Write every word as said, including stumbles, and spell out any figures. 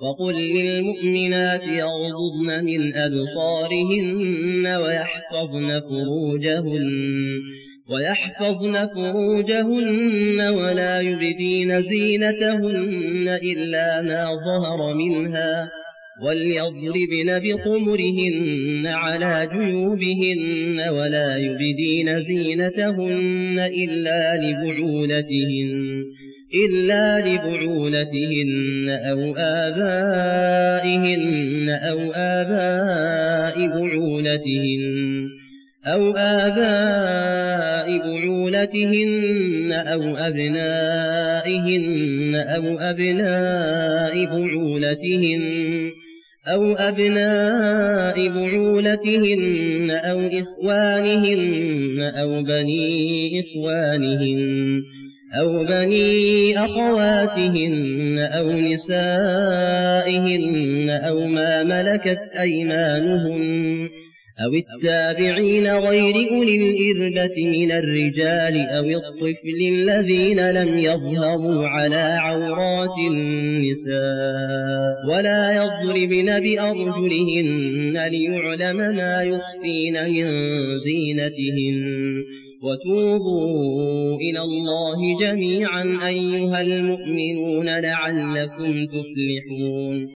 وقل للمؤمنات يغضضن من أبصارهن ويحفظن فروجهن ويحفظن فروجهن ولا يبدين زينتهن إلا ما ظهر منها وليضربن بخمرهن على جيوبهن ولا يبدين زينتهن إلا لبعولتهن إلا لبعولتهن أو آبائهن أو آباء بعولتهن أو آباء بعولتهن أو أبنائهن أو أبناء بعولتهن أو أبناء بعولتهن أو إخوانهن أو بني إخوانهن أو بني أخواتهن أو نسائهن أو ما ملكت أيمانهن أو التابعين غير أولي الإربة من الرجال أو الطفل الذين لم يظهروا على عورات النساء ولا يضربن بأرجلهن ليعلم ما يخفين من زينتهن وتوبوا إلى الله جميعا أيها المؤمنون لعلكم تفلحون.